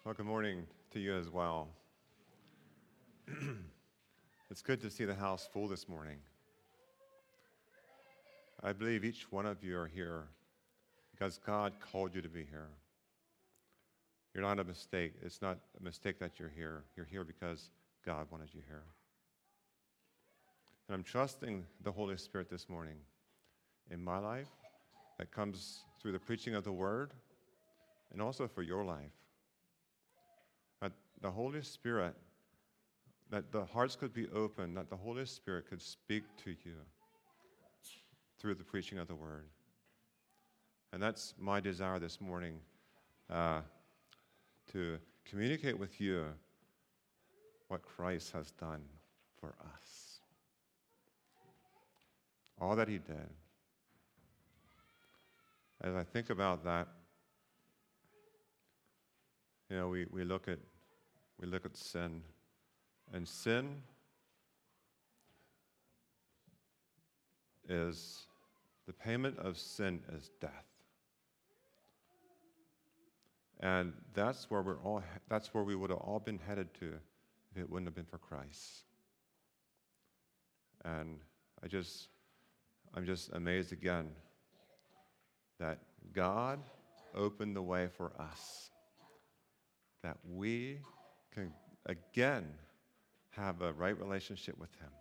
Well, good morning to you as well. It's good to see the house full this morning. I believe each one of you are here because God called you to be here. You're not a mistake. It's not a mistake that you're here. You're here because God wanted you here. And I'm trusting the Holy Spirit this morning in my life that comes through the preaching of the Word and also for your life. That the Holy Spirit, that the hearts could be open, that the Holy Spirit could speak to you through the preaching of the Word. And that's my desire this morning, to communicate with you what Christ has done for us. All that he did. As I think about that, we look at sin, and sin is the payment of sin is death, and that's where we would have all been headed to if it wouldn't have been for Christ. And I'm just amazed again that God opened the way for us, that we can again have a right relationship with him.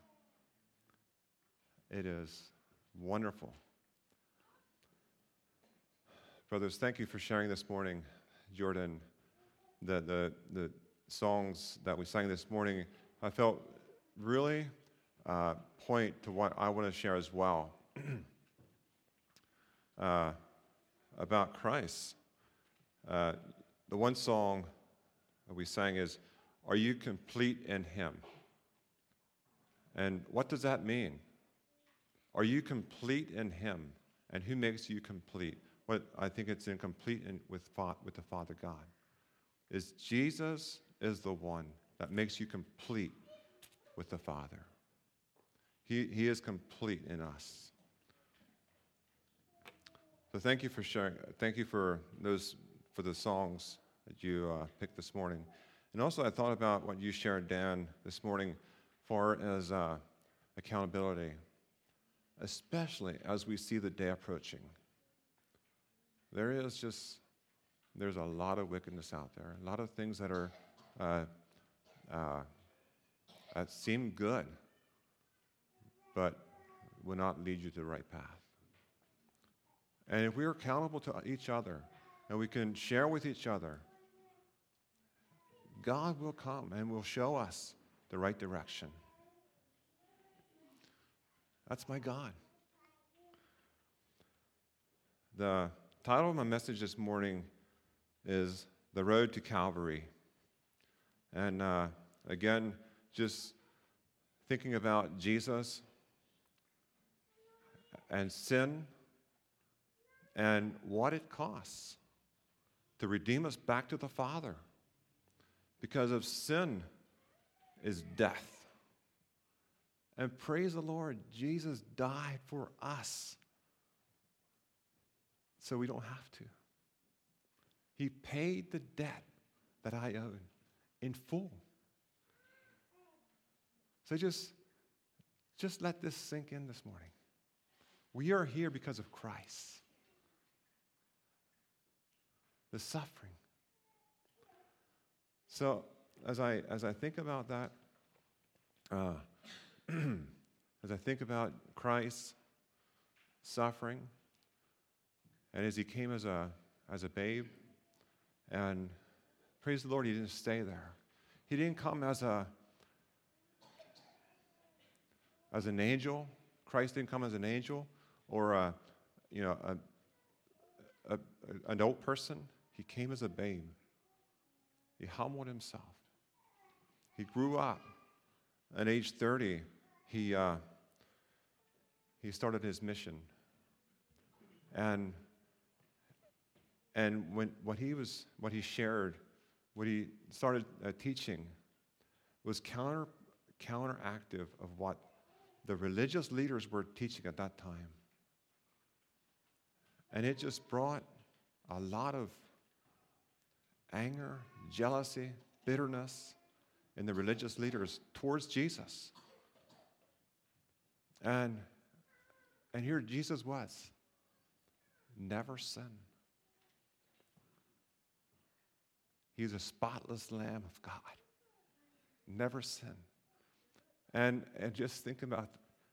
It is wonderful. Brothers, thank you for sharing this morning, Jordan. The songs that we sang this morning, I felt really point to what I want to share as well about Christ. The one song that we sang is, "Are you complete in him?" And what does that mean? Are you complete in him? And who makes you complete? What I think it's incomplete with the Father God. Is Jesus is the one that makes you complete with the Father. He is complete in us. So thank you for sharing. Thank you for the songs that you picked this morning. And also I thought about what you shared, Dan, this morning, far as accountability, especially as we see the day approaching. There's a lot of wickedness out there, a lot of things that are that seem good, but will not lead you to the right path. And if we are accountable to each other, and we can share with each other, God will come and will show us the right direction. That's my God. The title of my message this morning is The Road to Calvary. And again, just thinking about Jesus and sin and what it costs to redeem us back to the Father. Because of sin is death. And praise the Lord, Jesus died for us so we don't have to. He paid the debt that I owed in full. So just let this sink in this morning. We are here because of Christ. The suffering. So as I think about that, as I think about Christ's suffering, and as he came as a babe, and praise the Lord, he didn't stay there. He didn't come as an angel. Christ didn't come as an angel or an old person. He came as a babe. He humbled himself. He grew up. At age 30, he started his mission. And what he shared, what he started teaching, was counteractive of what the religious leaders were teaching at that time. And it just brought a lot of anger, jealousy, bitterness in the religious leaders towards Jesus. And here Jesus was. Never sin. He's a spotless Lamb of God. Never sin. And just think about,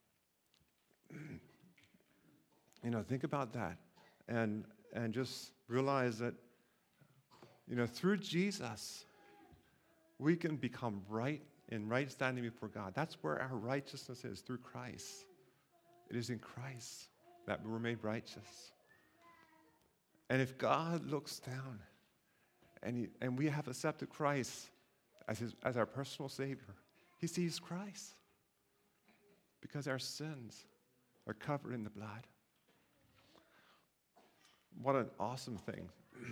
think about that. And just realize that, through Jesus, we can become right in right standing before God. That's where our righteousness is, through Christ. It is in Christ that we're made righteous. And if God looks down and we have accepted Christ as our personal Savior, He sees Christ because our sins are covered in the blood. What an awesome thing.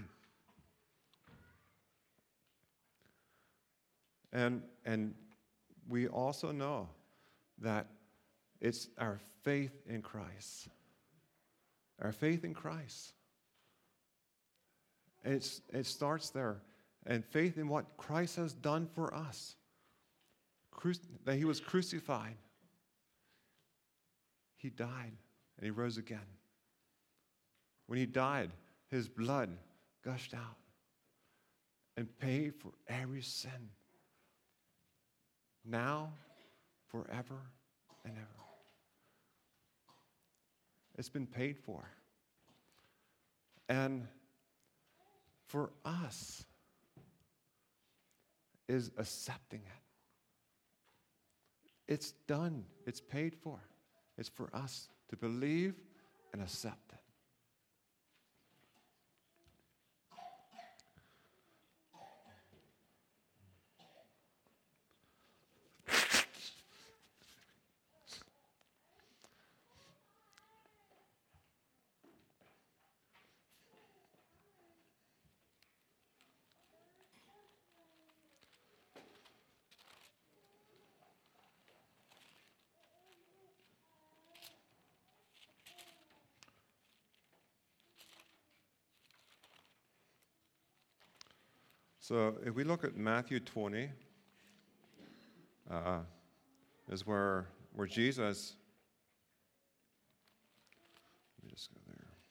And we also know that it's our faith in Christ. Our faith in Christ. It starts there. And faith in what Christ has done for us. That He was crucified. He died and He rose again. When He died, His blood gushed out and paid for every sin. Now, forever and ever. It's been paid for. And for us is accepting it. It's done. It's paid for. It's for us to believe and accept it. So if we look at Matthew 20, is where Jesus, let me just go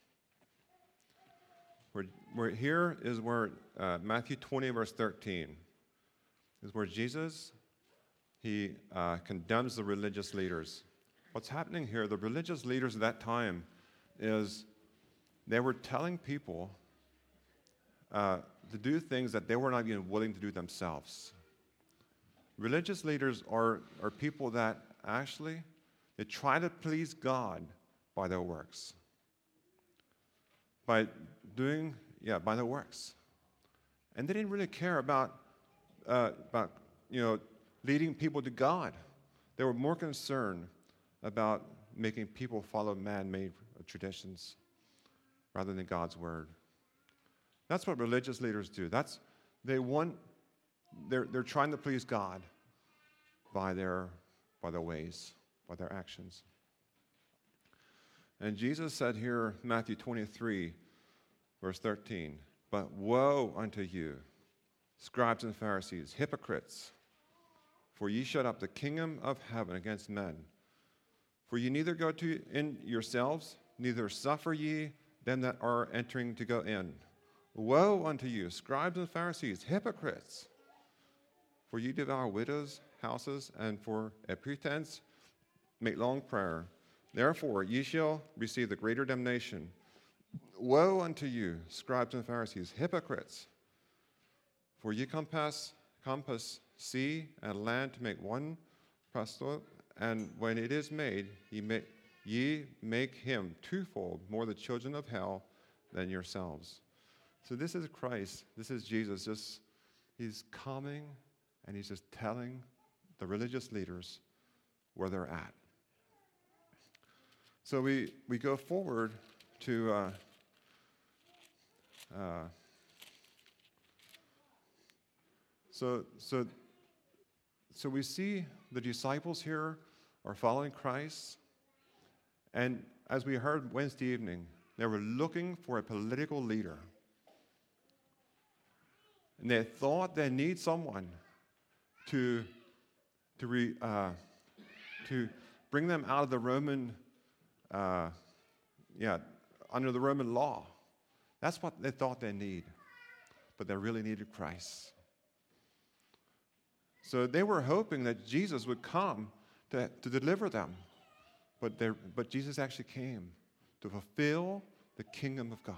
there. Where here is where Matthew 20 verse 13 is where Jesus, He condemns the religious leaders. What's happening here, the religious leaders at that time is they were telling people to do things that they were not even willing to do themselves. Religious leaders are people that actually, they try to please God by their works. By their works. And they didn't really care about leading people to God. They were more concerned about making people follow man-made traditions rather than God's word. That's what religious leaders do. They're trying to please God by their ways, by their actions. And Jesus said here, Matthew 23, verse 13, "But woe unto you, scribes and Pharisees, hypocrites, for ye shut up the kingdom of heaven against men. For ye neither go in yourselves, neither suffer ye them that are entering to go in. Woe unto you, scribes and Pharisees, hypocrites! For ye devour widows' houses, and for a pretense make long prayer. Therefore ye shall receive the greater damnation. Woe unto you, scribes and Pharisees, hypocrites! For ye compass sea and land to make one pestle, and when it is made, ye make him twofold more the children of hell than yourselves." So this is Christ. This is Jesus. He's coming and He's just telling the religious leaders where they're at. So we go forward to so we see the disciples here are following Christ, and as we heard Wednesday evening, they were looking for a political leader. And they thought they need someone to bring them out of the Roman, under the Roman law. That's what they thought they need. But they really needed Christ. So they were hoping that Jesus would come to deliver them. But Jesus actually came to fulfill the kingdom of God.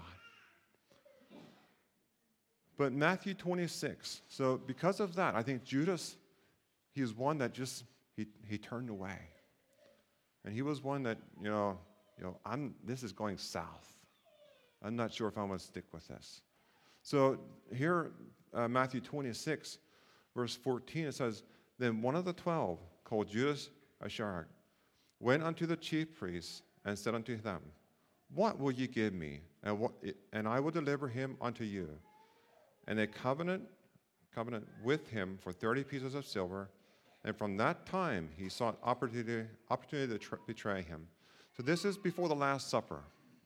But Matthew 26, so because of that, I think Judas, he was one that just, he turned away. And he was one that, this is going south. I'm not sure if I'm going to stick with this. So here, Matthew 26, verse 14, it says, Then one of the 12, called Judas Iscariot, went unto the chief priests and said unto them, What will ye give me? And I will deliver him unto you. And they covenant with him for 30 pieces of silver. And from that time, he sought opportunity to betray him. So this is before the Last Supper.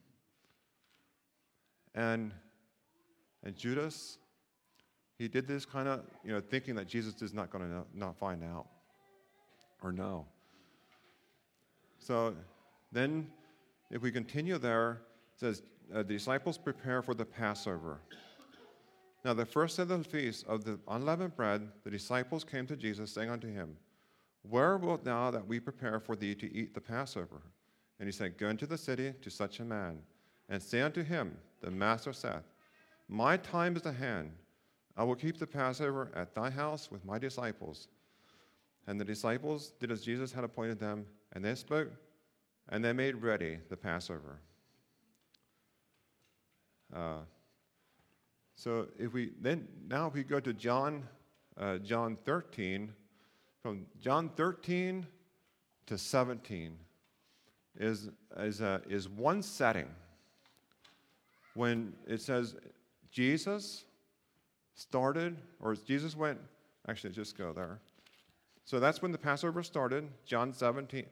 And Judas, he did this kind of, thinking that Jesus is not going to not find out or know. So then, if we continue there, it says, the disciples prepare for the Passover. Now, the first of the feast of the unleavened bread, the disciples came to Jesus, saying unto him, Where wilt thou that we prepare for thee to eat the Passover? And he said, Go into the city to such a man, and say unto him, The Master saith, My time is at hand. I will keep the Passover at thy house with my disciples. And the disciples did as Jesus had appointed them, and they spoke, and they made ready the Passover. So if we go to John 13, from John 13 to 17 is one setting when it says Jesus went. Actually, just go there. So that's when the Passover started. John 13,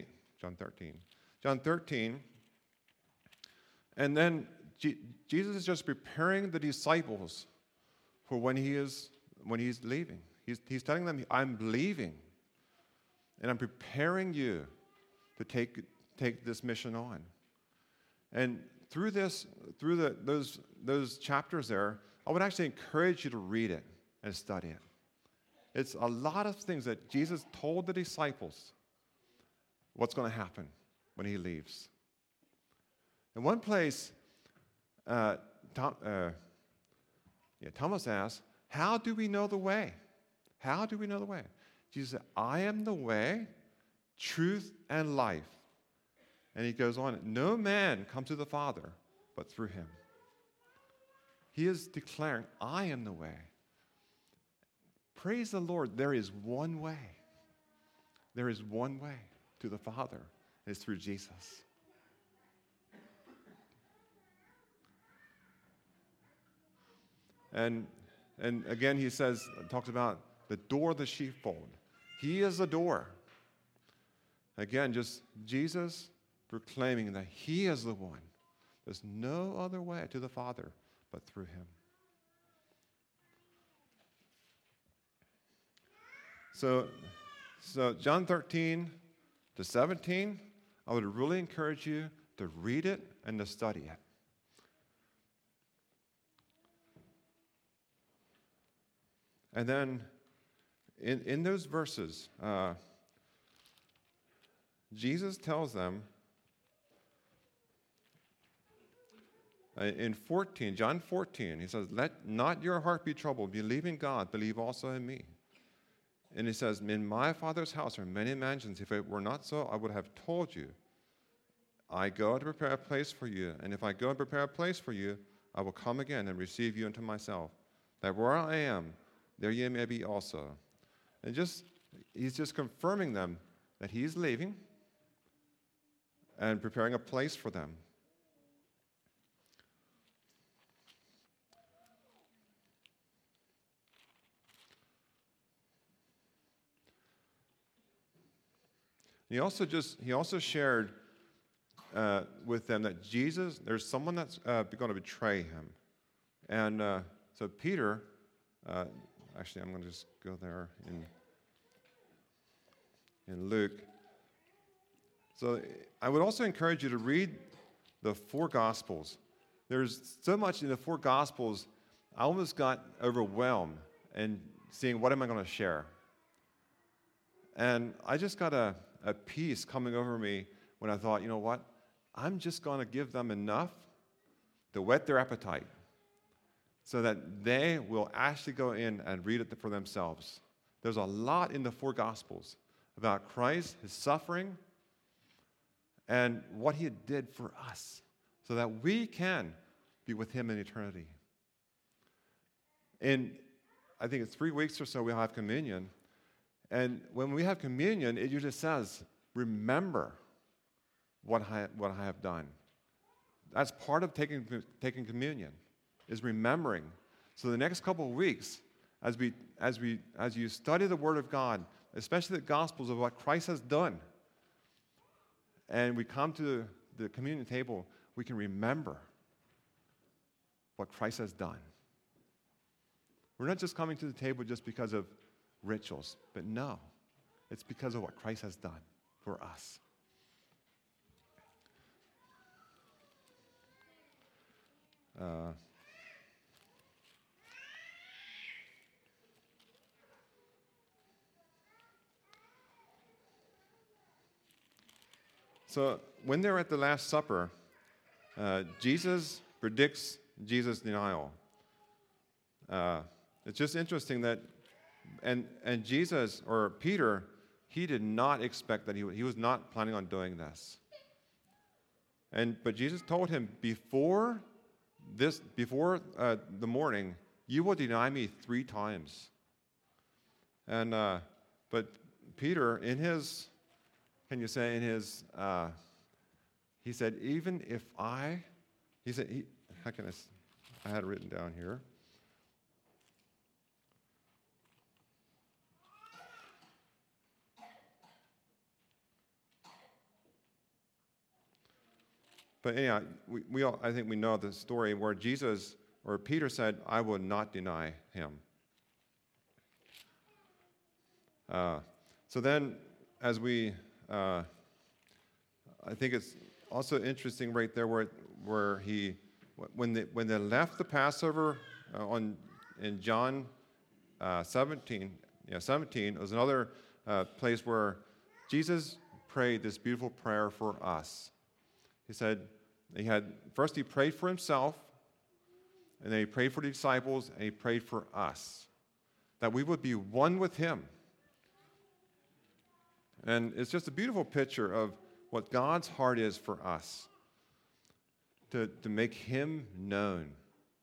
and then Jesus is just preparing the disciples for when he's leaving. He's telling them, I'm leaving, and I'm preparing you to take this mission on. And through those chapters there, I would actually encourage you to read it and study it. It's a lot of things that Jesus told the disciples what's going to happen when he leaves. In one place, Thomas asked, How do we know the way? How do we know the way? Jesus said, I am the way, truth, and life. And he goes on, no man comes to the Father but through him. He is declaring, I am the way. Praise the Lord, there is one way. There is one way to the Father, and it's through Jesus. And again, he talks about the door of the sheepfold. He is the door. Again, just Jesus proclaiming that he is the one. There's no other way to the Father but through him. So John 13 to 17, I would really encourage you to read it and to study it. And then in those verses, Jesus tells them in John 14, he says, Let not your heart be troubled. Believe in God, believe also in me. And he says, In my Father's house are many mansions. If it were not so, I would have told you. I go to prepare a place for you. And if I go and prepare a place for you, I will come again and receive you unto myself, that where I am, there ye may be also. And he's just confirming them that he's leaving and preparing a place for them. He also shared with them that there's someone that's going to betray him. And so Peter, Actually, I'm going to just go there in Luke. So I would also encourage you to read the four Gospels. There's so much in the four Gospels, I almost got overwhelmed and seeing what am I going to share. And I just got a peace coming over me when I thought, you know what? I'm just going to give them enough to whet their appetite so that they will actually go in and read it for themselves. There's a lot in the four Gospels about Christ, his suffering, and what he did for us so that we can be with him in eternity. In, I think it's 3 weeks or so, we'll have communion. And when we have communion, it usually says, remember what I have done. That's part of taking communion, is remembering. So the next couple of weeks, as you study the Word of God, especially the Gospels of what Christ has done, and we come to the communion table, we can remember what Christ has done. We're not just coming to the table just because of rituals, but no, it's because of what Christ has done for us. So when they're at the Last Supper, Jesus predicts Jesus' denial. It's just interesting that, and Jesus, or Peter, he did not expect that he was not planning on doing this. But Jesus told him, before the morning, you will deny me 3 times. But Peter, he said, even if I had it written down here. But anyhow, I think we know the story where Jesus, or Peter said, I will not deny him. So then, as I think it's also interesting right there when they left the Passover in John 17, it was another place where Jesus prayed this beautiful prayer for us. He said, first he prayed for himself, and then he prayed for the disciples, and he prayed for us, that we would be one with him. And it's just a beautiful picture of what God's heart is for us, to make him known.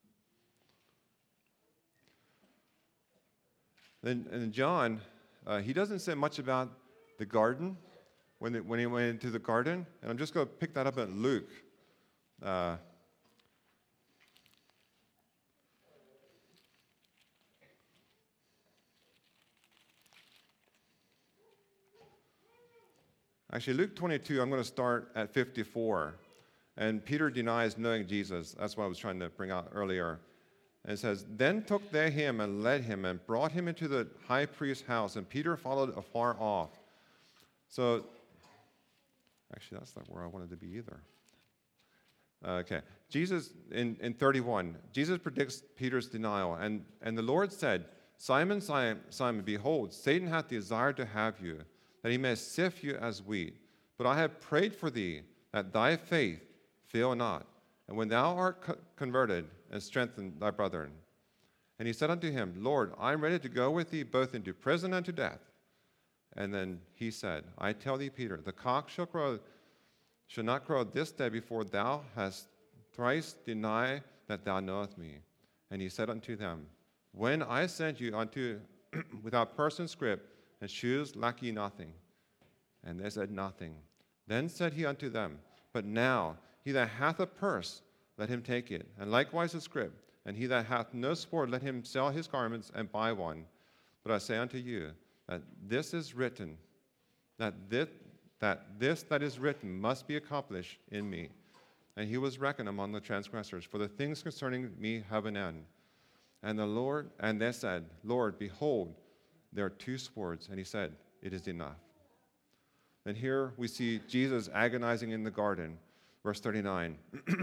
And John, he doesn't say much about the garden, when he went into the garden. And I'm just going to pick that up at Luke. Actually, Luke 22, I'm going to start at 54. And Peter denies knowing Jesus. That's what I was trying to bring out earlier. And it says, then took they him and led him and brought him into the high priest's house, and Peter followed afar off. So, actually, that's not where I wanted to be either. Okay. Jesus, in 31, Jesus predicts Peter's denial. And the Lord said, Simon, Simon, behold, Satan hath desired to have you, that he may sift you as wheat. But I have prayed for thee, that thy faith fail not. And when thou art converted, and strengthen thy brethren. And he said unto him, Lord, I am ready to go with thee both into prison and to death. And then he said, I tell thee, Peter, the cock shall not crow this day before thou hast thrice denied that thou knowest me. And he said unto them, when I sent you unto without person, scrip, and shoes, lack ye nothing. And they said nothing. Then said he unto them, but now he that hath a purse, let him take it, and likewise a scrip. And he that hath no sword, let him sell his garments and buy one. But I say unto you, that this is written, that this that is written must be accomplished in me. And he was reckoned among the transgressors, for the things concerning me have an end. And they said, Lord, behold, there are 2 swords. And he said, it is enough. And here we see Jesus agonizing in the garden, verse 39.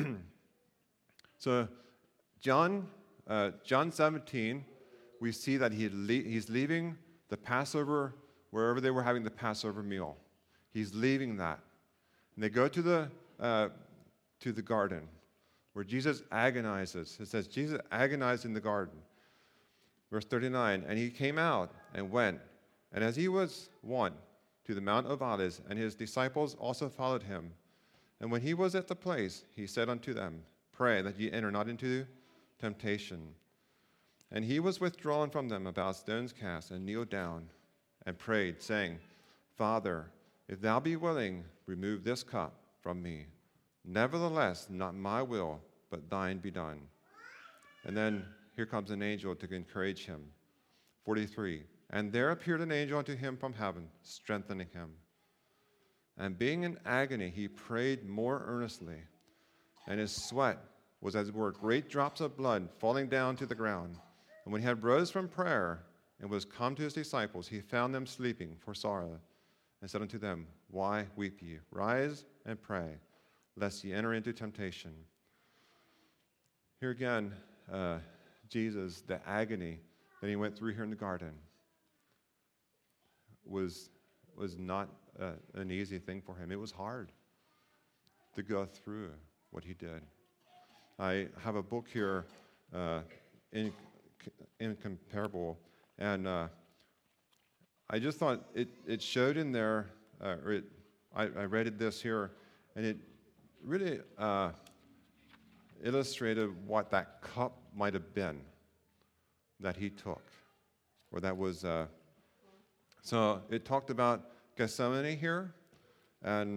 So John 17, we see that he's leaving the Passover, wherever they were having the Passover meal. He's leaving that. And they go to the garden where Jesus agonizes. It says, Jesus agonized in the garden. Verse 39, and he came out and went, and as he was wont, to the Mount of Olives, and his disciples also followed him. And when he was at the place, he said unto them, pray that ye enter not into temptation. And he was withdrawn from them about stone's cast, and kneeled down, and prayed, saying, Father, if thou be willing, remove this cup from me. Nevertheless, not my will, but thine be done. And then here comes an angel to encourage him. 43, and there appeared an angel unto him from heaven, strengthening him. And being in agony, he prayed more earnestly, and his sweat was as it were great drops of blood falling down to the ground. And when he had rose from prayer and was come to his disciples, he found them sleeping for sorrow, and said unto them, why weep ye? Rise and pray, lest ye enter into temptation. Here again, Jesus, the agony that he went through here in the garden was not an easy thing for him. It was hard to go through what he did. I have a book here, Incomparable, and I just thought it showed in there, I read this here, and it really illustrated what that cup might have been that he took, or that was. So it talked about Gethsemane here, and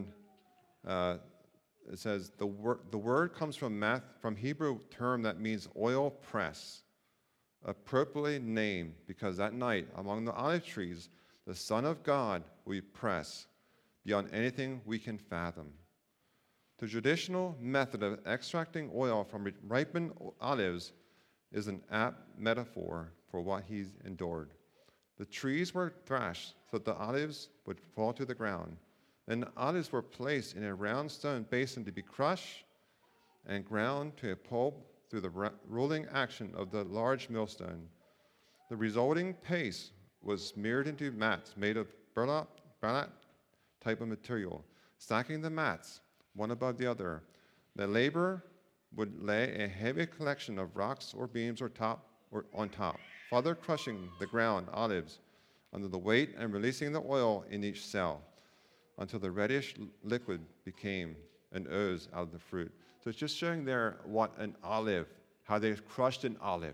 it says the word comes from Hebrew term that means oil press, appropriately named because that night among the olive trees the Son of God will press beyond anything we can fathom. The traditional method of extracting oil from ripened olives is an apt metaphor for what he's endured. The trees were thrashed so that the olives would fall to the ground. Then the olives were placed in a round stone basin to be crushed and ground to a pulp through the rolling action of the large millstone. The resulting paste was smeared into mats made of burlap type of material, stacking the mats one above the other. The laborer would lay a heavy collection of rocks or beams on top, further crushing the ground olives under the weight and releasing the oil in each cell until the reddish liquid became an ooze out of the fruit. So it's just showing there what an olive, how they crushed an olive.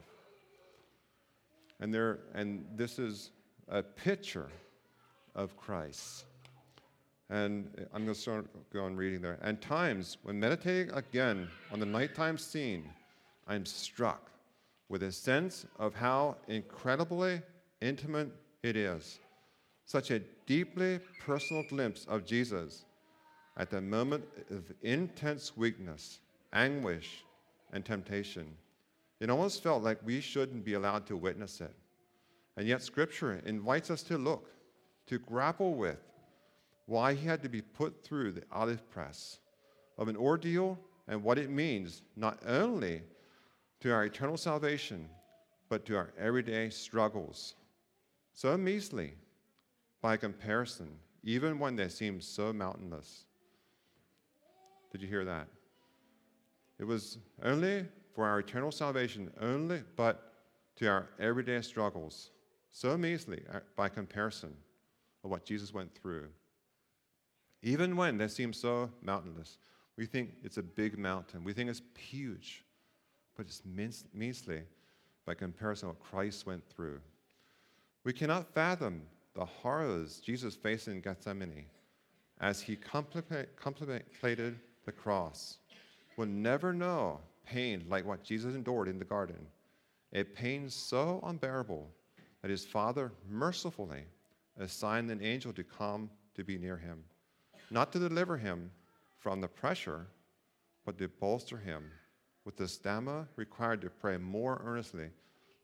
And this is a picture of Christ. And I'm going to go on reading there. And times when meditating again on the nighttime scene, I'm struck with a sense of how incredibly intimate it is. Such a deeply personal glimpse of Jesus at the moment of intense weakness, anguish, and temptation. It almost felt like we shouldn't be allowed to witness it. And yet Scripture invites us to look, to grapple with why he had to be put through the olive press of an ordeal and what it means not only to our eternal salvation, but to our everyday struggles. So measly, by comparison, even when they seem so mountainless. Did you hear that? It was only for our eternal salvation, but to our everyday struggles. So measly by comparison of what Jesus went through. Even when they seem so mountainless, we think it's a big mountain. We think it's huge, but it's measly by comparison to what Christ went through. We cannot fathom the horrors Jesus faced in Gethsemane as he contemplated the cross. We'll never know pain like what Jesus endured in the garden, a pain so unbearable that his Father mercifully assigned an angel to come to be near him, not to deliver him from the pressure, but to bolster him with the stamina required to pray more earnestly,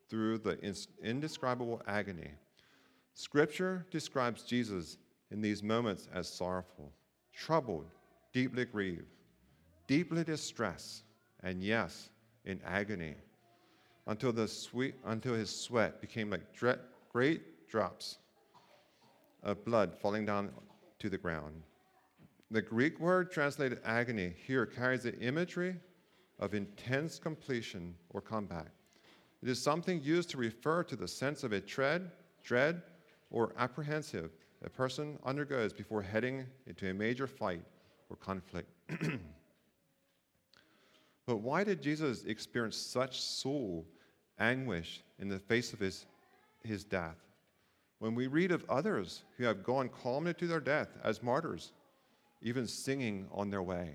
through the indescribable agony. Scripture describes Jesus in these moments as sorrowful, troubled, deeply grieved, deeply distressed, and yes, in agony, until his sweat became like great drops of blood falling down to the ground. The Greek word translated agony here carries the imagery of intense completion or combat. It is something used to refer to the sense of a dread, or apprehensive a person undergoes before heading into a major fight or conflict. But why did Jesus experience such soul anguish in the face of his death? When we read of others who have gone calmly to their death as martyrs, even singing on their way.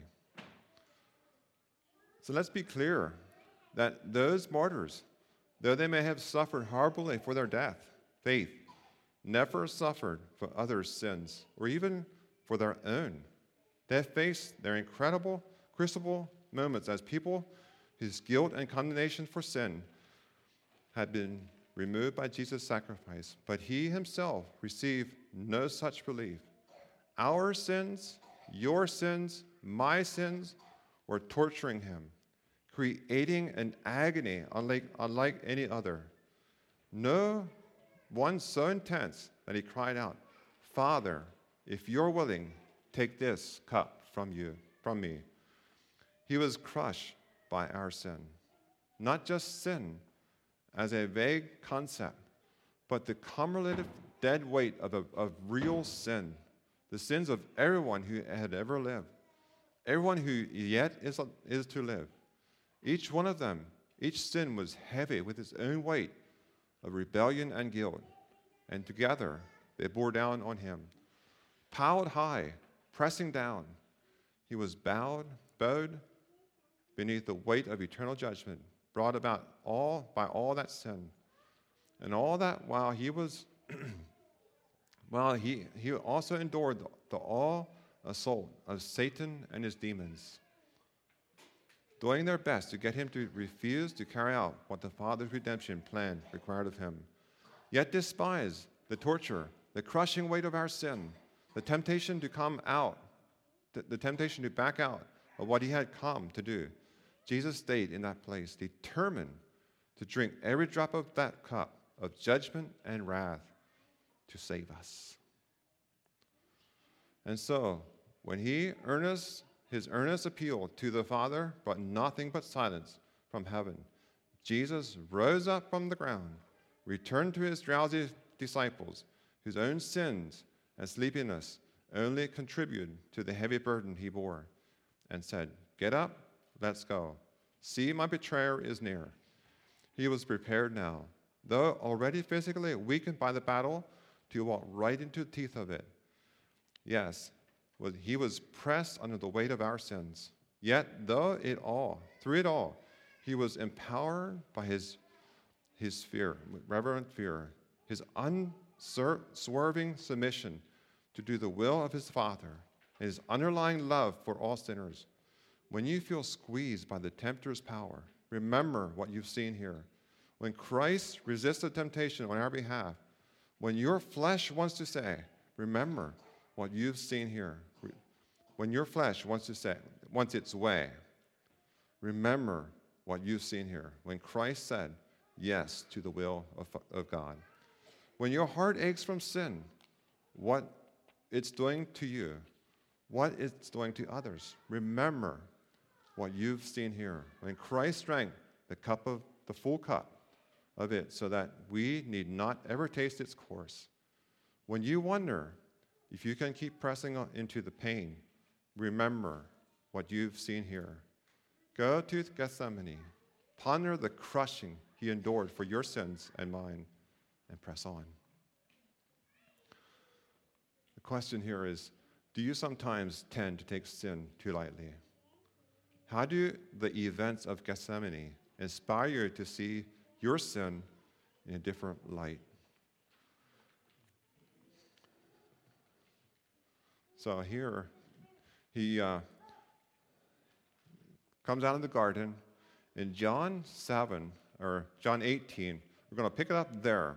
So let's be clear that those martyrs, though they may have suffered horribly for their faith never suffered for others' sins or even for their own. They have faced their incredible crucible moments as people whose guilt and condemnation for sin had been removed by Jesus' sacrifice, but he himself received no such relief. Our sins, your sins, my sins were torturing him, creating an agony unlike any other. No one so intense that he cried out, "Father, if you're willing, take this cup from me." He was crushed by our sin. Not just sin as a vague concept, but the cumulative dead weight of real sin, the sins of everyone who had ever lived, everyone who yet is to live. Each one of them, each sin was heavy with its own weight of rebellion and guilt, and together they bore down on him. Piled high, pressing down, he was bowed beneath the weight of eternal judgment brought about by all that sin. And all that while he also endured the all assault of Satan and his demons, doing their best to get him to refuse to carry out what the Father's redemption plan required of him, yet despise the torture, the crushing weight of our sin, the temptation to the temptation to back out of what he had come to do. Jesus stayed in that place, determined to drink every drop of that cup of judgment and wrath to save us. And so, when his earnest appeal to the Father brought nothing but silence from heaven, Jesus rose up from the ground, returned to his drowsy disciples, whose own sins and sleepiness only contributed to the heavy burden he bore, and said, "Get up, let's go. See, my betrayer is near." He was prepared now, though already physically weakened by the battle, to walk right into the teeth of it. Yes, he was pressed under the weight of our sins. Yet, through it all, he was empowered by his fear, reverent fear, his unswerving submission to do the will of his Father, and his underlying love for all sinners. When you feel squeezed by the tempter's power, remember what you've seen here. When Christ resisted temptation on our behalf, when your flesh wants to say, remember what you've seen here. When your flesh wants its way, remember what you've seen here. When Christ said yes to the will of God. When your heart aches from sin, what it's doing to you, what it's doing to others, remember what you've seen here. When Christ drank the full cup of it so that we need not ever taste its course. When you wonder if you can keep pressing into the pain, remember what you've seen here. Go to Gethsemane, ponder the crushing he endured for your sins and mine, and press on. The question here is, do you sometimes tend to take sin too lightly? How do the events of Gethsemane inspire you to see your sin in a different light? So here, he comes out of the garden. In John 18, We're going to pick it up there.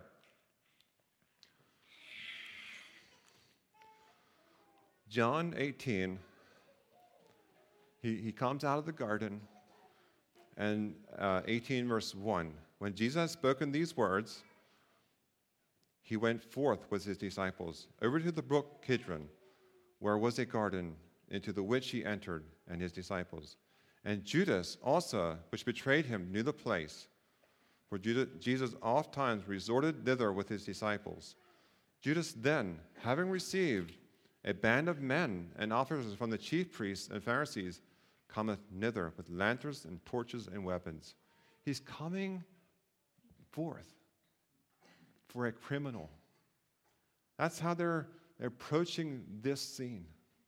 John 18, he comes out of the garden, and 18 verse 1. When Jesus had spoken these words, he went forth with his disciples over to the brook Kidron, where was a garden, into the which he entered, and his disciples. And Judas also, which betrayed him, knew the place, for Jesus oft times resorted thither with his disciples. Judas then, having received a band of men and officers from the chief priests and Pharisees, cometh thither with lanterns and torches and weapons. He's coming forth for a criminal. That's how they're approaching this scene,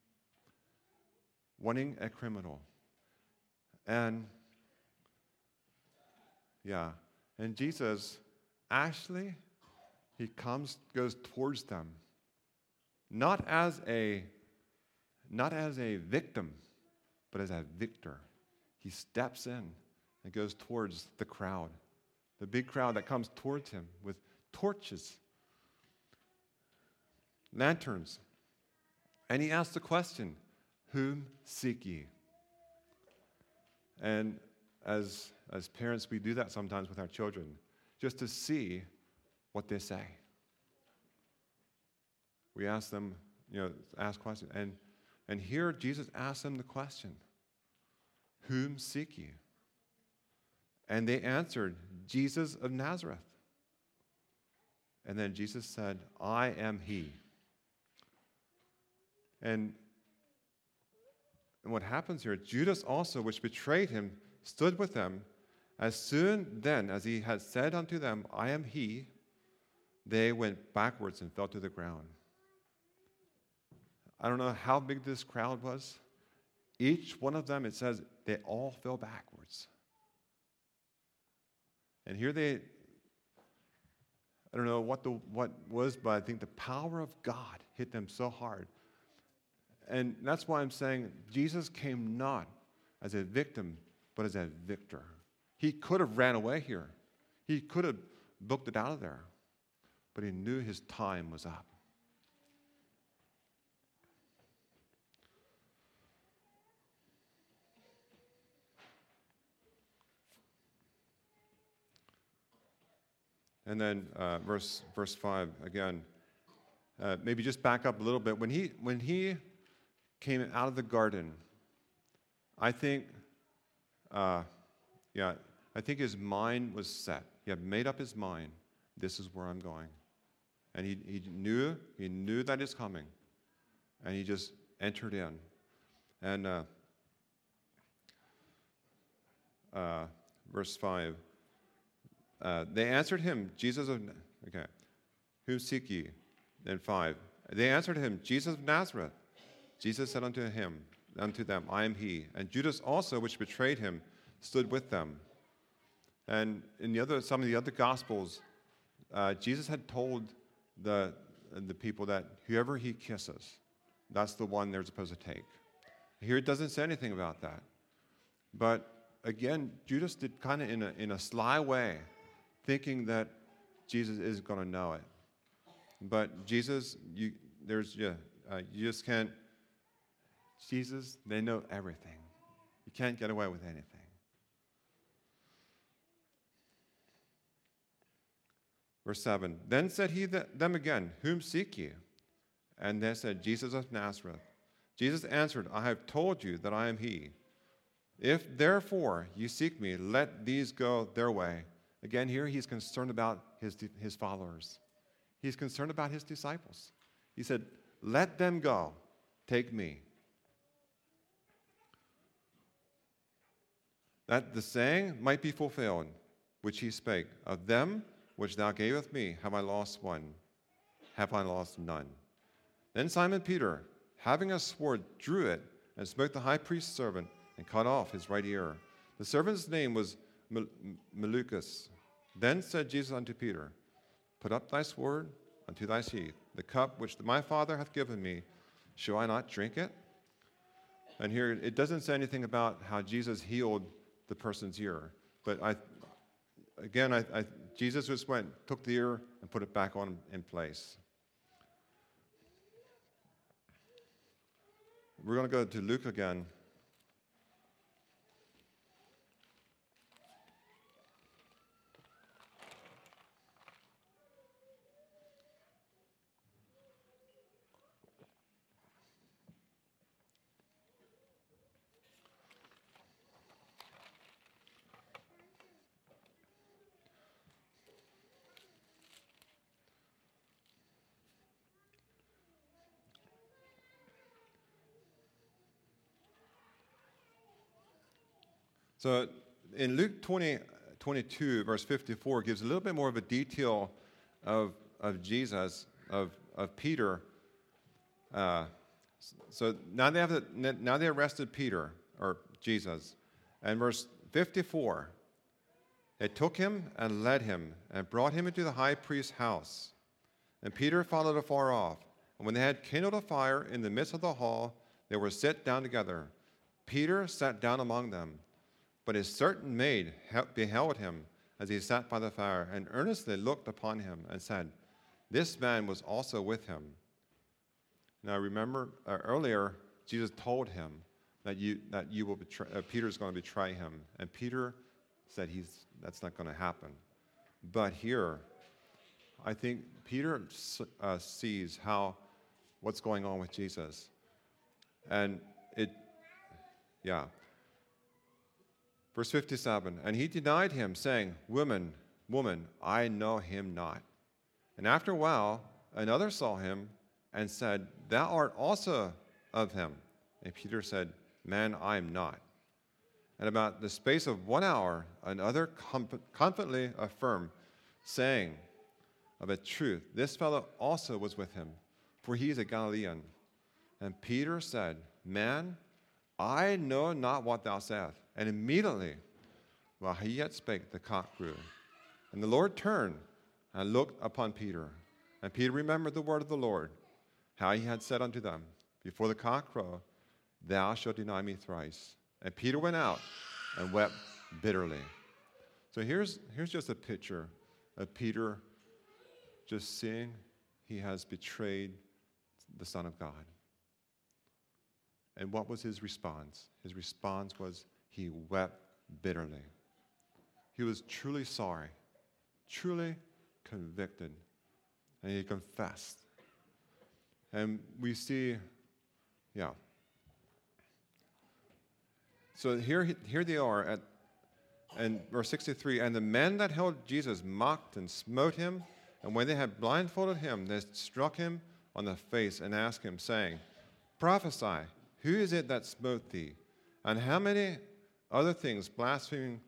wanting a criminal. And Jesus, actually, he goes towards them, not as a victim, but as a victor. He steps in and goes towards the crowd, the big crowd that comes towards him with torches, lanterns. And he asks the question, "Whom seek ye?" And as parents, we do that sometimes with our children, just to see what they say. We ask them, ask questions. And here Jesus asks them the question, "Whom seek ye?" And they answered, "Jesus of Nazareth." And then Jesus said, "I am he." And what happens here, Judas also, which betrayed him, stood with them. As soon then as he had said unto them, "I am he," they went backwards and fell to the ground. I don't know how big this crowd was. Each one of them, it says, they all fell backwards. And here I don't know what was, but I think the power of God hit them so hard. And that's why I'm saying Jesus came not as a victim, but as a victor. He could have ran away here. He could have booked it out of there. But he knew his time was up. And then verse 5 again. Maybe just back up a little bit. When he came out of the garden, I think his mind was set. He had made up his mind. This is where I'm going, and he knew that is coming, and he just entered in. And verse 5. They answered him, "Whom seek ye?" Then 5. They answered him, "Jesus of Nazareth." Jesus said unto them, "I am he." And Judas also, which betrayed him, stood with them. And in some of the other Gospels, Jesus had told the people that whoever he kisses, that's the one they're supposed to take. Here it doesn't say anything about that. But again, Judas did kind of in a sly way, thinking that Jesus is going to know it. But Jesus, you just can't. Jesus, they know everything. You can't get away with anything. Verse 7, then said he them again, "Whom seek ye?" And they said, "Jesus of Nazareth." Jesus answered, "I have told you that I am he. If therefore you seek me, let these go their way." Again, here he's concerned about his followers. He's concerned about his disciples. He said, "Let them go. Take me." That the saying might be fulfilled, which he spake, "Of them which thou gavest me, have I lost one? Have I lost none?" Then Simon Peter, having a sword, drew it, and smote the high priest's servant, and cut off his right ear. The servant's name was Malchus. Then said Jesus unto Peter, "Put up thy sword unto thy sheath. The cup which my Father hath given me, shall I not drink it?" And here it doesn't say anything about how Jesus healed the person's ear. But Jesus just went, took the ear, and put it back on in place. We're going to go to Luke again. So in Luke 22, verse 54, gives a little bit more of a detail of Jesus, of Peter. So now they arrested Peter, or Jesus. And verse 54, they took him and led him and brought him into the high priest's house. And Peter followed afar off. And when they had kindled a fire in the midst of the hall, they were set down together. Peter sat down among them. But a certain maid beheld him as he sat by the fire, and earnestly looked upon him, and said, "This man was also with him." Now remember, earlier Jesus told him that you will betray. Peter's going to betray him, and Peter said that's not going to happen. But here, I think Peter sees what's going on with Jesus, and Verse 57, and he denied him, saying, Woman, I know him not. And after a while, another saw him and said, Thou art also of him. And Peter said, Man, I am not. And about the space of 1 hour, another confidently affirmed, saying, Of a truth, this fellow also was with him, for he is a Galilean. And Peter said, Man, I know not what thou sayest. And immediately, while he yet spake, the cock crew. And the Lord turned and looked upon Peter. And Peter remembered the word of the Lord, how he had said unto them, Before the cock crow, thou shalt deny me thrice. And Peter went out and wept bitterly. So here's just a picture of Peter just seeing he has betrayed the Son of God. And what was his response? His response was he wept bitterly. He was truly sorry, truly convicted, and he confessed. And we see, So here they are and verse 63, and the men that held Jesus mocked and smote him, and when they had blindfolded him, they struck him on the face and asked him, saying, Prophesy, who is it that smote thee? And how many other things blaspheming,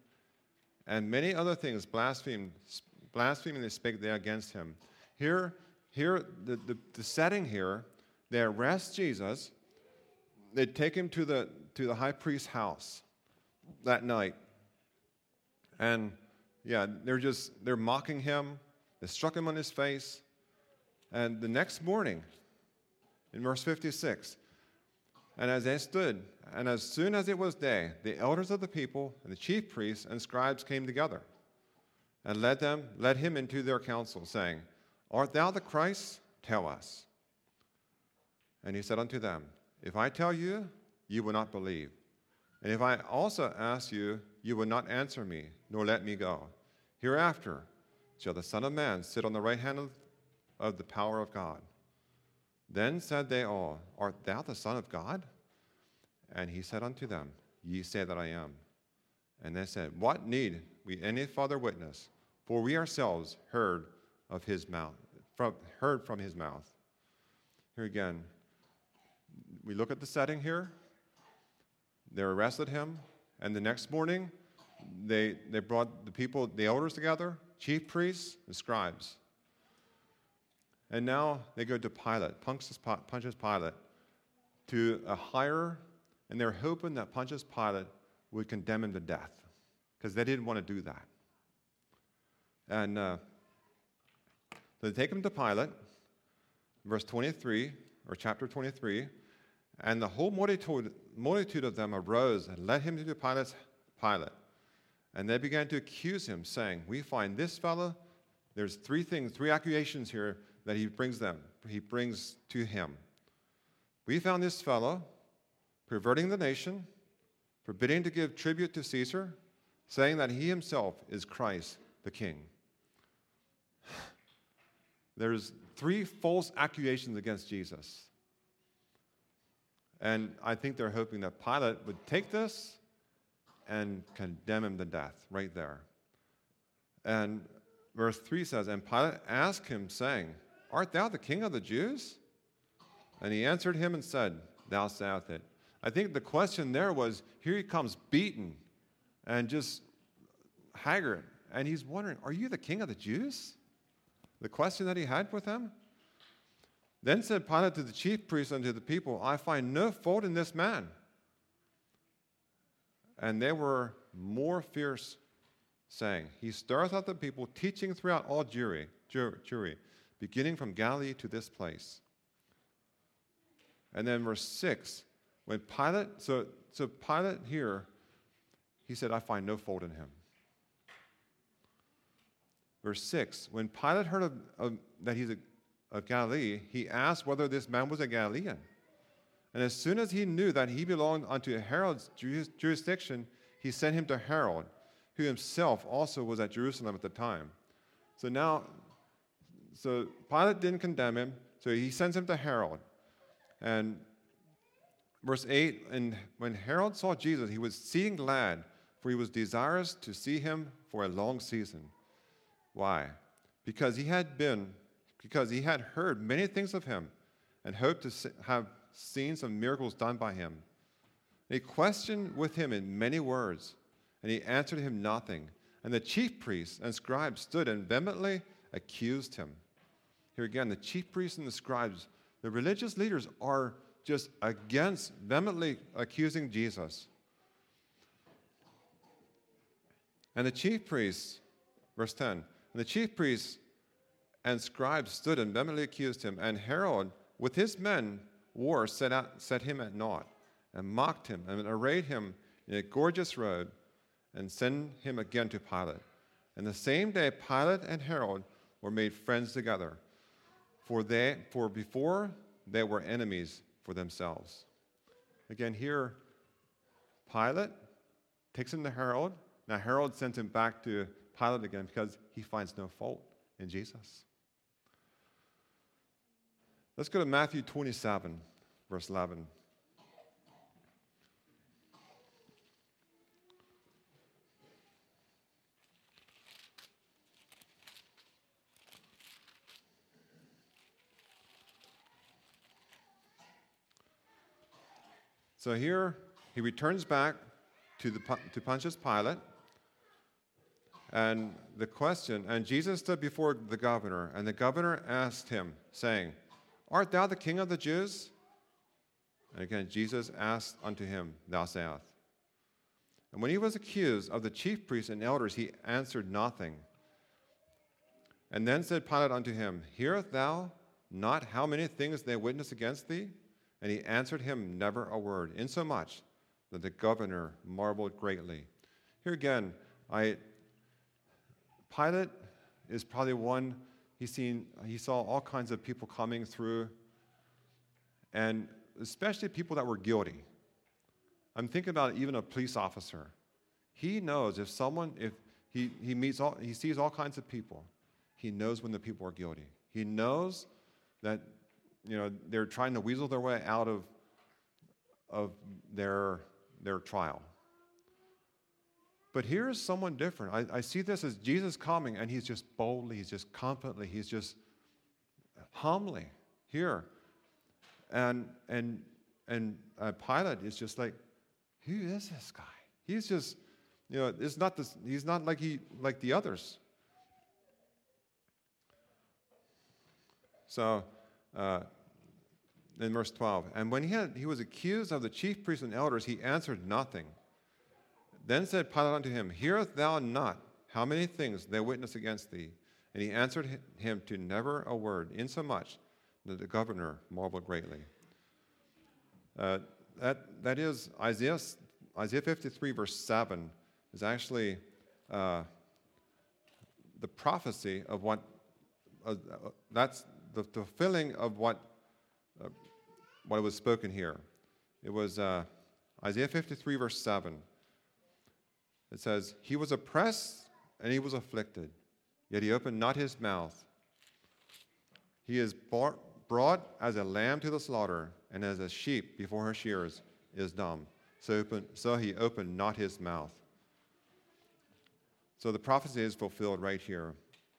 blaspheming they spake they against him. Here, the setting here, they arrest Jesus, they take him to the high priest's house that night. And they're mocking him, they struck him on his face, and the next morning, in verse 56, and as they stood, and as soon as it was day, the elders of the people and the chief priests and scribes came together, and led him into their council, saying, Art thou the Christ? Tell us. And he said unto them, If I tell you, you will not believe. And if I also ask you, you will not answer me, nor let me go. Hereafter shall the Son of Man sit on the right hand of the power of God. Then said they all, Art thou the Son of God? And he said unto them, Ye say that I am. And they said, What need we any further witness? For we ourselves heard from his mouth. Here again, we look at the setting here. They arrested him, and the next morning, they brought the elders together, chief priests, and scribes. And now they go to Pilate, Pontius Pilate, to a higher, and they're hoping that Pontius Pilate would condemn him to death, because they didn't want to do that. And so they take him to Pilate, verse 23, or chapter 23, and the whole multitude of them arose and led him to Pilate. And they began to accuse him, saying, we find this fellow, there's three accusations here that he brings to him. We found this fellow perverting the nation, forbidding to give tribute to Caesar, saying that he himself is Christ the King. There's three false accusations against Jesus. And I think they're hoping that Pilate would take this and condemn him to death right there. And verse 3 says, and Pilate asked him, saying, art thou the king of the Jews? And he answered him and said, thou sayest it. I think the question there was, here he comes beaten and just haggard. And he's wondering, are you the king of the Jews? The question that he had with him. Then said Pilate to the chief priests and to the people, I find no fault in this man. And they were more fierce, saying, he stirreth up the people, teaching throughout all Jewry, beginning from Galilee to this place. And then verse 6, when Pilate, so Pilate here, he said, I find no fault in him. Verse 6, when Pilate heard that he's of Galilee, he asked whether this man was a Galilean. And as soon as he knew that he belonged unto Herod's jurisdiction, he sent him to Herod, who himself also was at Jerusalem at the time. So Pilate didn't condemn him, so he sends him to Herod. And verse 8, and when Herod saw Jesus, he was exceeding glad, for he was desirous to see him for a long season. Why? Because he had heard many things of him and hoped to have seen some miracles done by him. And he questioned with him in many words, and he answered him nothing. And the chief priests and scribes stood and vehemently accused him. Here again, the chief priests and the scribes, the religious leaders, are just vehemently accusing Jesus. And the chief priests, verse 10, and the chief priests and scribes stood and vehemently accused him. And Herod, with his men, set him at naught, and mocked him, and arrayed him in a gorgeous robe, and sent him again to Pilate. And the same day Pilate and Herod were made friends together, for before they were enemies for themselves. Again, here, Pilate takes him to Herod. Now Herod sends him back to Pilate again because he finds no fault in Jesus. Let's go to Matthew 27, verse 11. So here he returns back to Pontius Pilate, and the question, and Jesus stood before the governor, and the governor asked him, saying, art thou the king of the Jews? And again, Jesus asked unto him, thou sayest. And when he was accused of the chief priests and elders, he answered nothing. And then said Pilate unto him, hearest thou not how many things they witness against thee? And he answered him never a word, insomuch that the governor marveled greatly. Here again, Pilate is probably one, he saw all kinds of people coming through, and especially people that were guilty. I'm thinking about even a police officer. He knows if he sees all kinds of people, he knows when the people are guilty. He knows that they're trying to weasel their way out of their trial. But here is someone different. I see this as Jesus coming, and he's just boldly, he's just confidently, he's just humbly here. And Pilate is just like, who is this guy? He's just, it's not this. He's not like the others. So, in verse 12, and when he was accused of the chief priests and elders, he answered nothing. Then said Pilate unto him, hearest thou not how many things they witness against thee? And he answered him to never a word, insomuch that the governor marveled greatly. That is Isaiah 53, verse 7, is actually the prophecy of that's the fulfilling of what was spoken here. It was Isaiah 53, verse 7. It says, "He was oppressed and he was afflicted, yet he opened not his mouth. He is brought as a lamb to the slaughter, and as a sheep before her shearers is dumb. So he opened not his mouth." So the prophecy is fulfilled right here.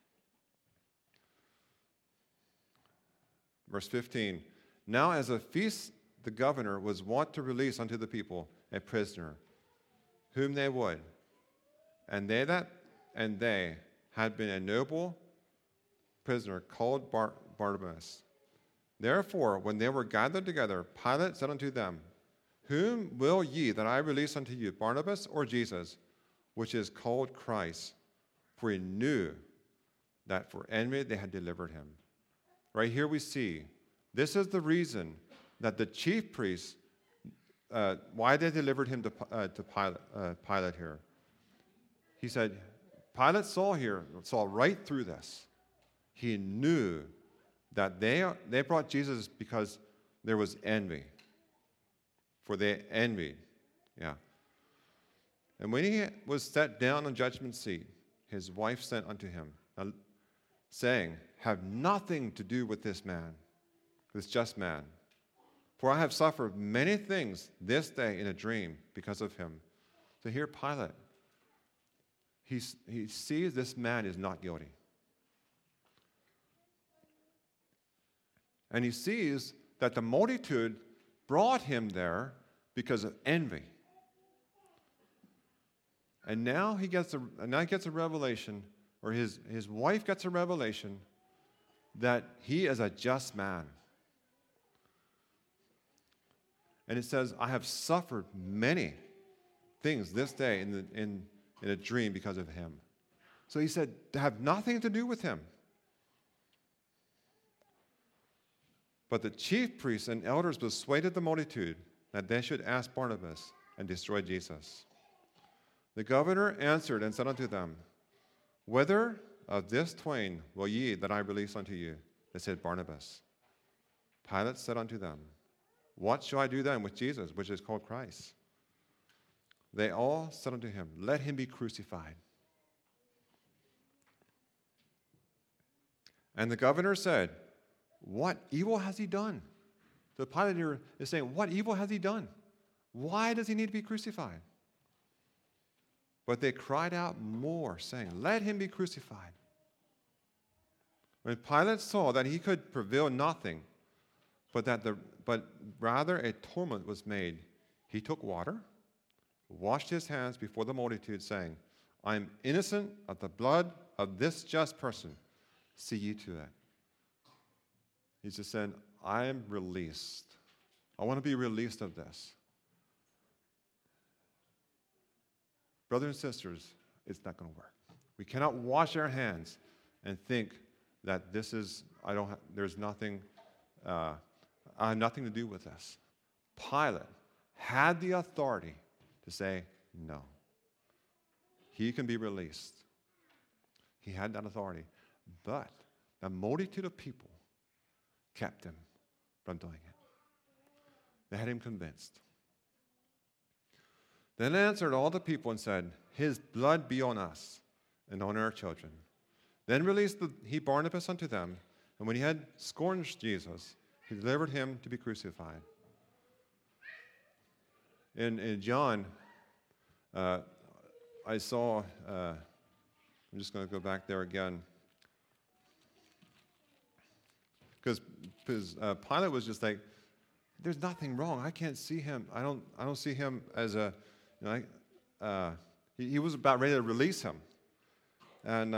Verse 15, "Now as a feast the governor was wont to release unto the people a prisoner, whom they would. And they had been a noble prisoner called Barnabas. Therefore, when they were gathered together, Pilate said unto them, Whom will ye that I release unto you, Barnabas or Jesus, which is called Christ? For he knew that for envy they had delivered him." Right here we see, this is the reason that the chief priests, why they delivered him to Pilate here. He said, Pilate saw right through this. He knew that they brought Jesus because there was envy. For they envied. Yeah. And when he was set down on judgment seat, his wife sent unto him, saying, "Have nothing to do with this man, this just man. For I have suffered many things this day in a dream because of him." So here Pilate, he sees this man is not guilty. And he sees that the multitude brought him there because of envy. And now he gets a revelation, or his wife gets a revelation, that he is a just man. And it says, "I have suffered many things this day in a dream because of him." So he said, to have nothing to do with him. But the chief priests and elders persuaded the multitude that they should ask Barnabas and destroy Jesus. The governor answered and said unto them, "Whether of this twain will ye that I release unto you?" They said, "Barnabas." Pilate said unto them, "What shall I do then with Jesus, which is called Christ?" They all said unto him, "Let him be crucified." And the governor said, "What evil has he done?" The Pilate here is saying, what evil has he done? Why does he need to be crucified? But they cried out more, saying, "Let him be crucified." When Pilate saw that he could prevail nothing, but rather a tumult was made, he took water, washed his hands before the multitude, saying, "I am innocent of the blood of this just person. See ye to it." He's just saying, I am released. I want to be released of this. Brothers and sisters, it's not going to work. We cannot wash our hands and think that this is, there's nothing, I have nothing to do with this. Pilate had the authority to say no. He can be released. He had that authority. But the multitude of people kept him from doing it. They had him convinced. Then answered all the people and said, "His blood be on us and on our children." Then released he Barnabas unto them, and when he had scourged Jesus, he delivered him to be crucified. In John, I saw, I'm just going to go back there again, because Pilate was just like, there's nothing wrong. I can't see him. I don't see him as a, he was about ready to release him. And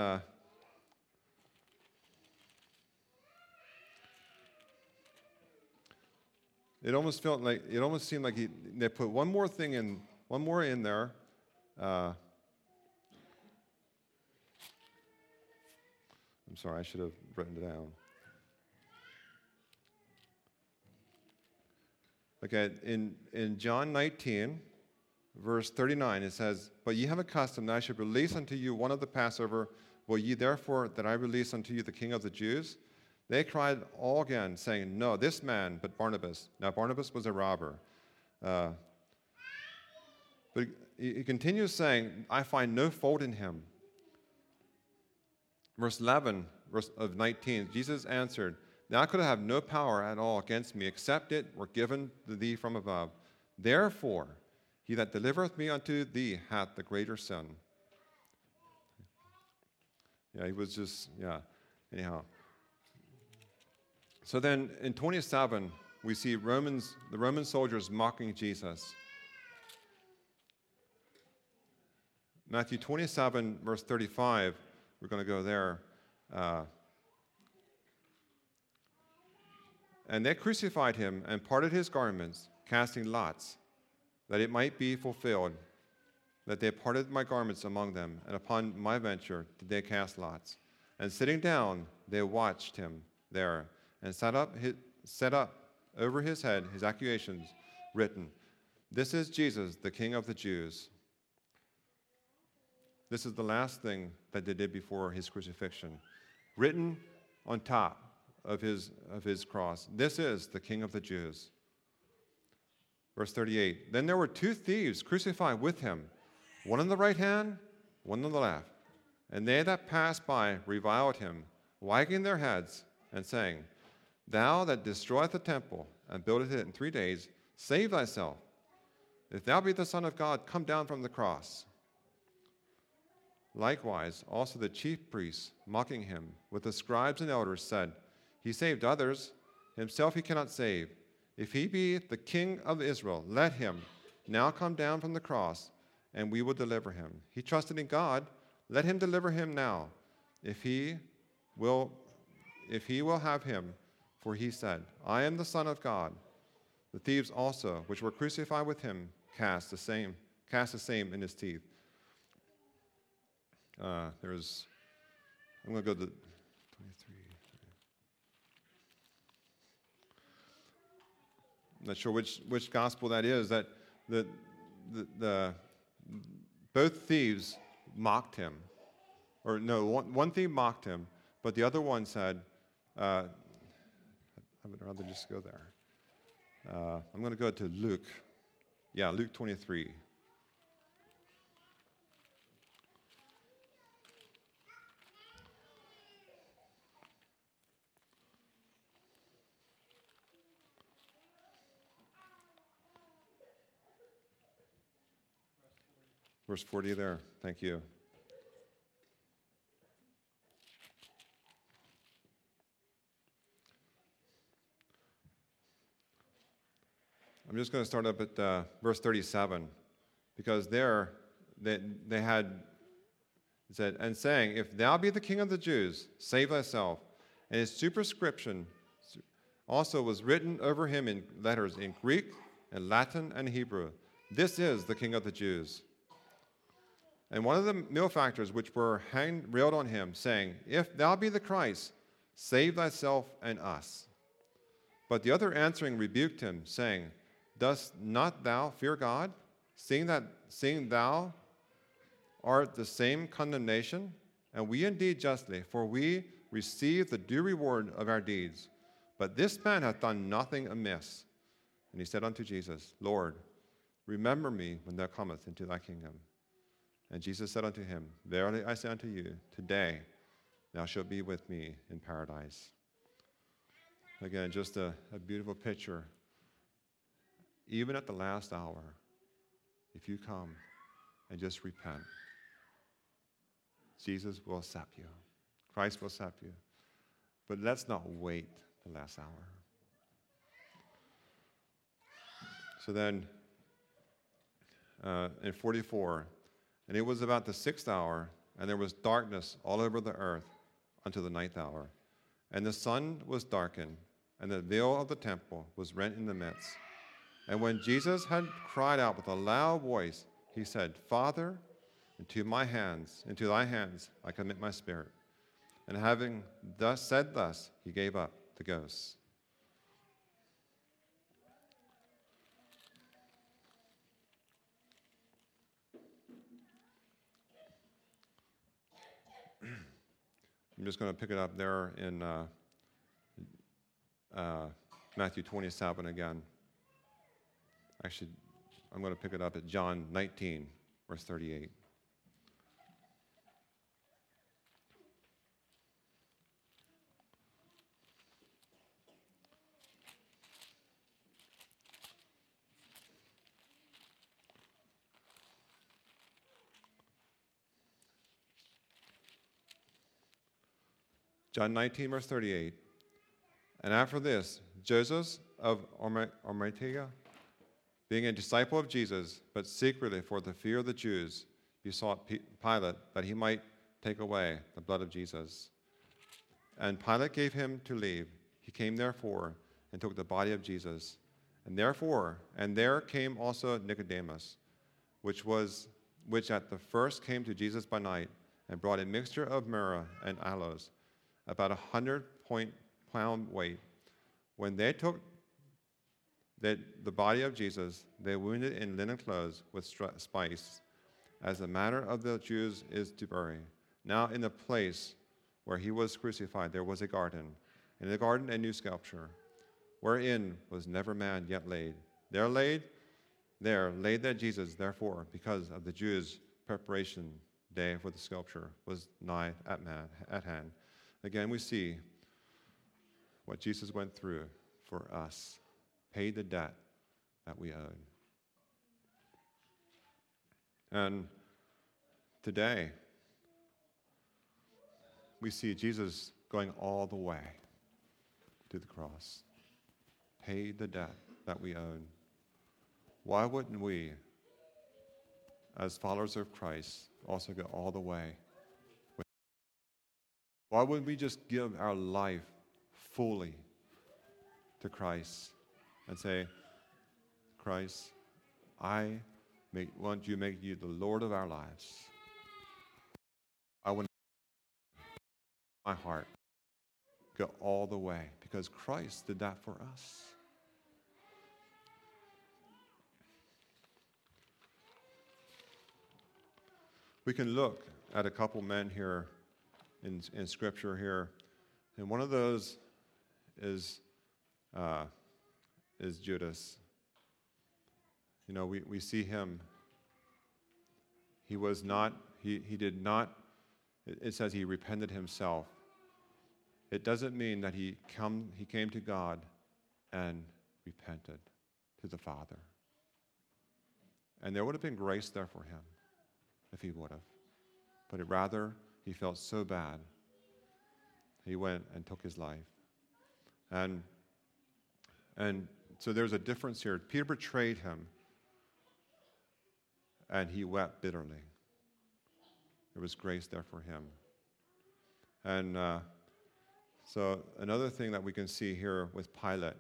it almost seemed like they put one more in there. I'm sorry, I should have written it down. Okay, in John 19, verse 39, it says, "But ye have a custom that I should release unto you one of the Passover. Will ye therefore that I release unto you the King of the Jews?" They cried all again, saying, "No, this man, but Barnabas." Now Barnabas was a robber. But he continues saying, "I find no fault in him." Verse 11 of 19, Jesus answered, "Thou couldst have no power at all against me, except it were given to thee from above. Therefore, he that delivereth me unto thee hath the greater sin." Yeah, he was just, anyhow. So then in 27, we see the Roman soldiers mocking Jesus. Matthew 27, verse 35, we're going to go there. "And they crucified him and parted his garments, casting lots, that it might be fulfilled, that they parted my garments among them, and upon my venture did they cast lots. And sitting down, they watched him there, and set up over his head his accusations written, This is Jesus, the King of the Jews." This is the last thing that they did before his crucifixion. Written on top of his cross, "This is the King of the Jews." Verse 38, "Then there were two thieves crucified with him, one on the right hand, one on the left. And they that passed by reviled him, wagging their heads, and saying, Thou that destroyest the temple, and buildest it in 3 days, save thyself. If thou be the Son of God, come down from the cross." Likewise, also the chief priests, mocking him, with the scribes and elders, said, "He saved others, himself he cannot save. If he be the King of Israel, let him now come down from the cross, and we will deliver him. He trusted in God, let him deliver him now, if he will have him, for he said, I am the Son of God." The thieves also, which were crucified with him, cast the same in his teeth. I'm going to go to 23. I'm not sure which gospel that is. That both thieves mocked him, or no, one thief mocked him, but the other one said, "I would rather just go there." I'm going to go to Luke. Yeah, Luke 23. Verse 40 there. Thank you. I'm just going to start up at verse 37, because there they had said, "And saying, If thou be the King of the Jews, save thyself." And his superscription also was written over him in letters in Greek and Latin and Hebrew, "This is the King of the Jews." And one of the malefactors which were hanged railed on him, saying, "If thou be the Christ, save thyself and us." But the other answering rebuked him, saying, "Dost not thou fear God, seeing thou art the same condemnation? And we indeed justly, for we receive the due reward of our deeds. But this man hath done nothing amiss." And he said unto Jesus, "Lord, remember me when thou comest into thy kingdom." And Jesus said unto him, "Verily I say unto you, today thou shalt be with me in paradise." Again, just a beautiful picture. Even at the last hour, if you come and just repent, Jesus will accept you. Christ will accept you. But let's not wait the last hour. So then, in 44, "And it was about the 6th hour, and there was darkness all over the earth unto the 9th hour. And the sun was darkened, and the veil of the temple was rent in the midst. And when Jesus had cried out with a loud voice, he said, Father, into thy hands I commit my spirit. And having said thus, he gave up the ghost." I'm just going to pick it up there in Matthew 27 again. Actually, I'm going to pick it up at John 19, verse 38. John 19, verse 38. And after this, Joseph of Arimathea, being a disciple of Jesus, but secretly for the fear of the Jews, besought Pilate that he might take away the blood of Jesus. And Pilate gave him to leave. He came therefore and took the body of Jesus. And there came also Nicodemus, which at the first came to Jesus by night, and brought a mixture of myrrh and aloes, about 100-pound weight. When they took the body of Jesus, they wound it in linen clothes with spice, as the manner of the Jews is to bury. Now in the place where he was crucified there was a garden, and in the garden a new sculpture, wherein was never man yet laid. There laid that Jesus, therefore, because of the Jews' preparation day for the sculpture was nigh at hand. Again, we see what Jesus went through for us, paid the debt that we owed. And today, we see Jesus going all the way to the cross, paid the debt that we owed. Why wouldn't we, as followers of Christ, also go all the way? Why wouldn't we just give our life fully to Christ and say, Christ, I want you to make you the Lord of our lives. I want my heart go all the way because Christ did that for us. We can look at a couple men here in Scripture here, and one of those is Judas. You know, we see him. He did not, it says he repented himself. It doesn't mean that he came to God and repented to the Father. And there would have been grace there for him if he would have. But rather, he felt so bad, he went and took his life. And so there's a difference here. Peter betrayed him, and he wept bitterly. There was grace there for him. And so another thing that we can see here with Pilate,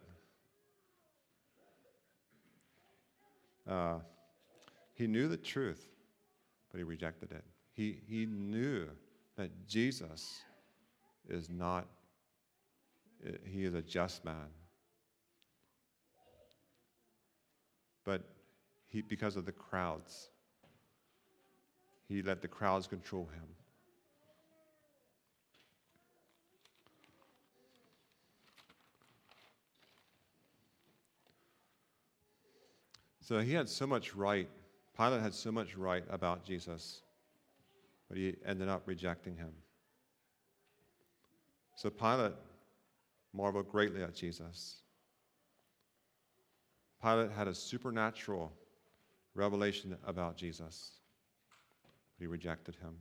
he knew the truth, but he rejected it. He knew that Jesus is not, he is a just man. But because of the crowds, he let the crowds control him. So he had so much right, Pilate had so much right about Jesus, but he ended up rejecting him. So Pilate marveled greatly at Jesus. Pilate had a supernatural revelation about Jesus, but he rejected him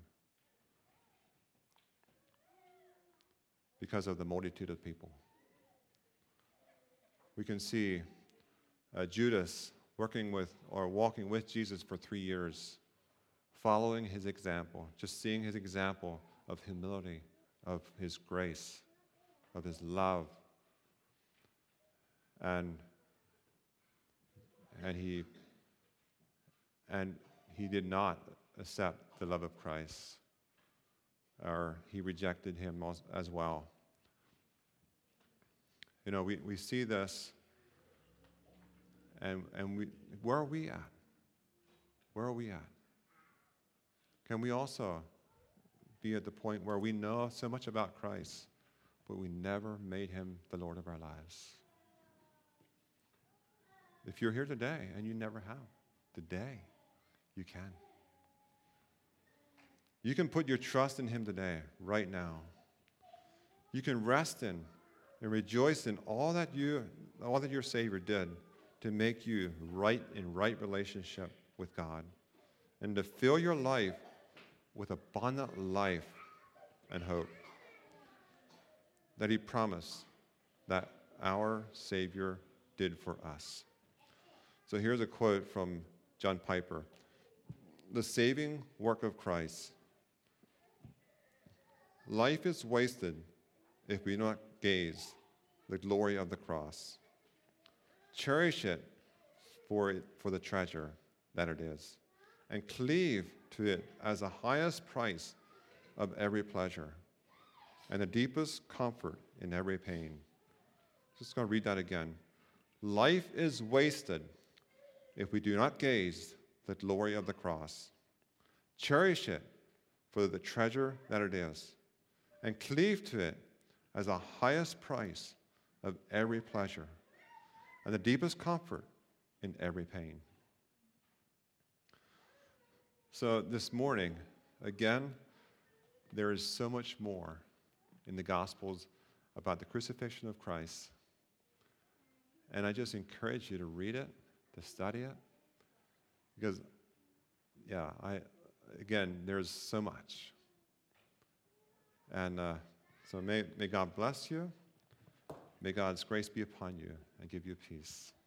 because of the multitude of people. We can see Judas walking with Jesus for 3 years, following his example, just seeing his example of humility, of his grace, of his love. And he did not accept the love of Christ, or he rejected him as well. You know, we see this, and where are we at? Where are we at? Can we also be at the point where we know so much about Christ, but we never made him the Lord of our lives. If you're here today and you never have, today you can. You can put your trust in him today, right now. You can rest in and rejoice in all that your Savior did to make you in right relationship with God, and to fill your life with abundant life and hope that he promised that our Savior did for us. So here's a quote from John Piper. The saving work of Christ. Life is wasted if we do not gaze the glory of the cross. Cherish it for the treasure that it is, and cleave to it as the highest price of every pleasure and the deepest comfort in every pain. Just going to read that again. Life is wasted if we do not gaze the glory of the cross. Cherish it for the treasure that it is, and cleave to it as the highest price of every pleasure and the deepest comfort in every pain. So this morning, again, there is so much more in the Gospels about the crucifixion of Christ. And I just encourage you to read it, to study it, because, there's so much. And so may God bless you. May God's grace be upon you and give you peace.